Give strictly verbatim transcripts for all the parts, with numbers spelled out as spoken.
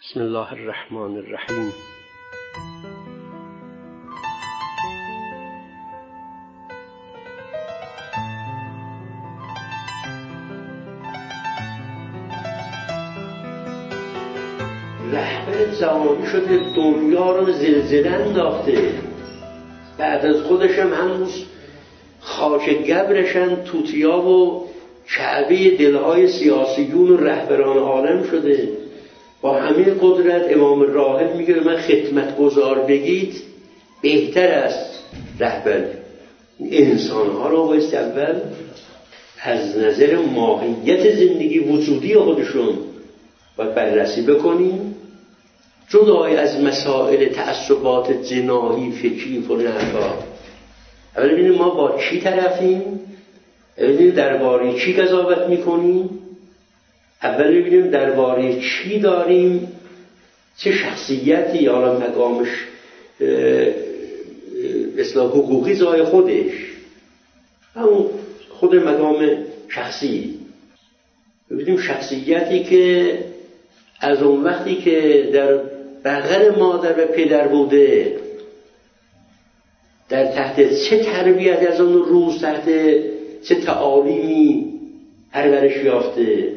بسم الله الرحمن الرحیم. رهبر زمانی شده، دنیا رو زلزله انداخته، بعد از خودش هم هنوز خاک گبرشن توتیا و کعبه دلهای سیاسیون و رهبران عالم شده. با همه قدرت امام راهب میگه من خدمتگزار بگید بهتر است رهبر. انسانها رو بایست اول از نظر ماهیت زندگی وجودی خودشون باید بررسی بکنیم، جدای از مسائل تعصبات جناحی فکری و نحوها. اول ببینیم ما با چی طرفیم، ببینیم درباره چی قضاوت میکنیم، اول ببینیم درباره چی داریم، چه شخصیتی، حالا مقامش اصلاح حقوقی زای خودش، همون خود مقام شخصی. ببینیم شخصیتی که از اون وقتی که در بغل مادر و پدر بوده، در تحت چه تربیت از اون روز تحت چه تعالیمی پرورش یافته،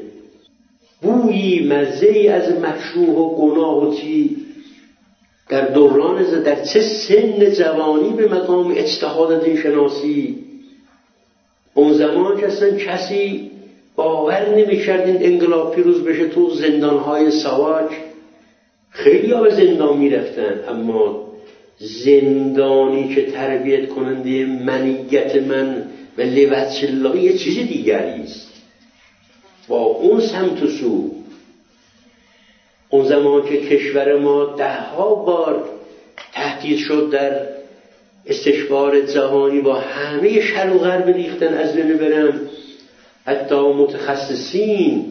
بویی مزه‌ای از مشروع و گناه و چی در دوران ز در چه سن جوانی به مقام اجتهاد دین شناسی. اون زمان که اصلا کسی باور نمی‌کرد این انقلاب پیروز بشه. تو زندان‌های ساواک خیلی ها به زندان می‌رفتن، اما زندانی که تربیت کننده منیت من و لوجه الله یه چیز دیگری است. با اون سمت و سو، اون زمان که کشور ما ده ها بار تهدید شد در استشوار جهانی، با همه شرق و غرب ریختن از بین برن، حتی متخصصین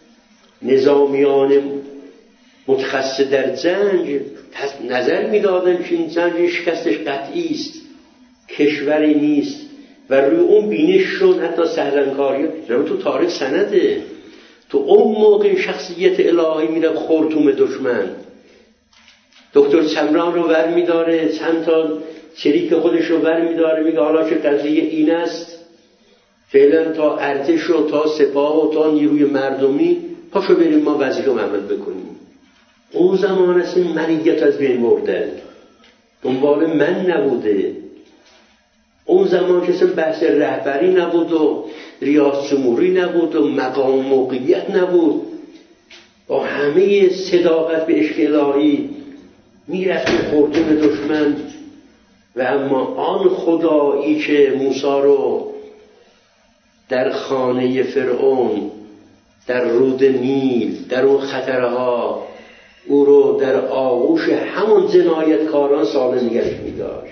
نظامیان متخصص در جنگ نظر میدادن که این جنگ شکستش قطعی است، کشوری نیست و روی اون بینش شد. حتی سهلنکاری تو تاریخ سنده، تو اون موقع شخصیت الهی میره خورتوم دشمن. دکتر چمران رو ور میداره، چند تا شریک خودش رو ور میداره، میگه حالا که قضیه این است، فعلا تا ارتش و تا سپاه و تا نیروی مردمی پاشو بریم ما وظیفه عمل بکنیم. اون زمان است این منیت از بین بردن، دنبال من نبوده. اون زمان که بحث رهبری نبود و ریاست جمهوری نبود و مقام موقعیت نبود، با همه صداقت به عشق الهی میرفت خورتوم دشمن. و اما آن خدایی که موسی رو در خانه فرعون، در رود نیل، در اون خطرها او رو در آغوش همون جنایتکاران سالم نگهش می‌داشت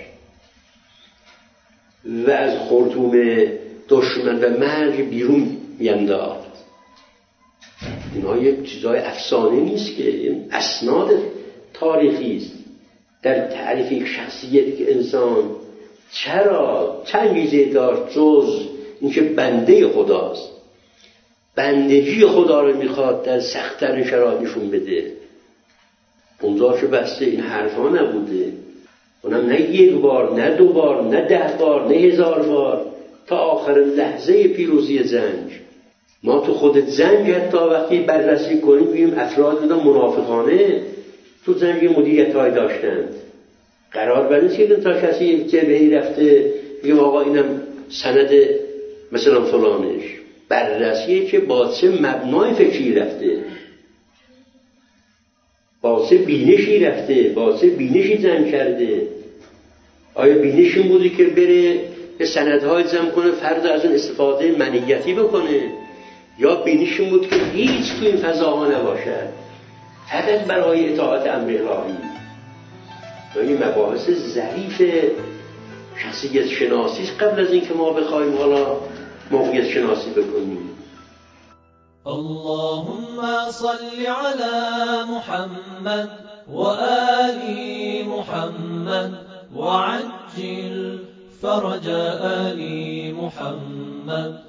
و از خرطوم دشمن و مرگ بیرون میانداخت. اینا یک چیزای افسانه نیست که این اسناد تاریخی است در تعریف یک شخصیت که انسان چرا چند ویژه داشت جز اینکه بنده خداست، بندگی خدا رو میخواد در سخت‌ترین شرایط نشون بده. اونجا که بسته این حرفا نبوده، اونم نه یک بار، نه دو بار، نه ده بار، نه هزار بار، تا آخرین لحظه پیروزی جنگ. ما تو خود جنگ حتی وقتی بررسی کنیم ببینیم افراد بودن منافقانه تو جنگ مدیریت‌های داشتند. قرار بر نیست که تا کسی یک جبهه‌ای رفته بگیم آقا اینم سند مثلا فلانش، بررسیه که با چه مبنای فکری رفته، با چه بینشی رفته، با چه بینشی جمع کرده. آیا بینش این بودی که بره به سندهای جمع کنه، فرد از اون استفاده منیتی بکنه، یا بینش این بود که هیچ تو این فضاها نباشد، فقط برای اطاعت امر الهی؟ یعنی مباحث ظریف شخصیت شناسی قبل از این که ما بخوایم حالا موقعیت شناسی بکنیم. اللهم صل على محمد وآل محمد وعجل فرج آل محمد